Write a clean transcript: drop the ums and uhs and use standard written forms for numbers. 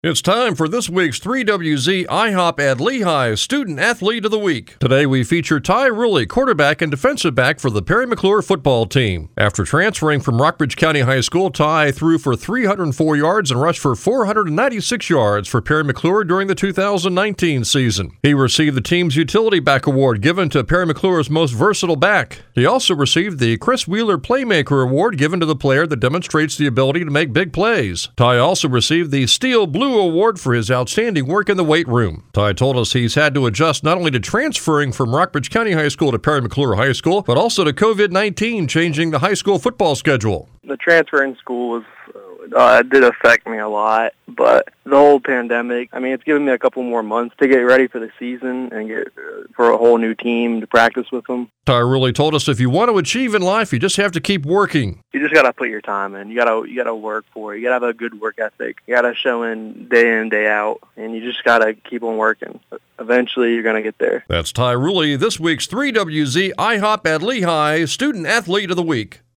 It's time for this week's 3WZ IHOP at Lehigh Student Athlete of the Week. Today we feature Ty Rulli, quarterback and defensive back for the Perry McClure football team. After transferring from Rockbridge County High School, Ty threw for 304 yards and rushed for 496 yards for Perry McClure during the 2019 season. He received the team's Utility Back Award given to Perry McClure's most versatile back. He also received the Chris Wheeler Playmaker Award given to the player that demonstrates the ability to make big plays. Ty also received the Steel Blue Award for his outstanding work in the weight room. Ty told us he's had to adjust not only to transferring from Rockbridge County High School to Perry McClure High School, but also to COVID-19 changing the high school football schedule. The transfer in school was it did affect me a lot, but the whole pandemic, it's given me a couple more months to get ready for the season and get for a whole new team to practice with them. Ty really told us if you want to achieve in life, you just have to keep working. You just got to put your time in. You got to work for it. You got to have a good work ethic. You got to show in, day out, and you just got to keep on working. Eventually, you're going to get there. That's Ty Rulli, this week's 3WZ IHOP at Lehigh Student Athlete of the Week.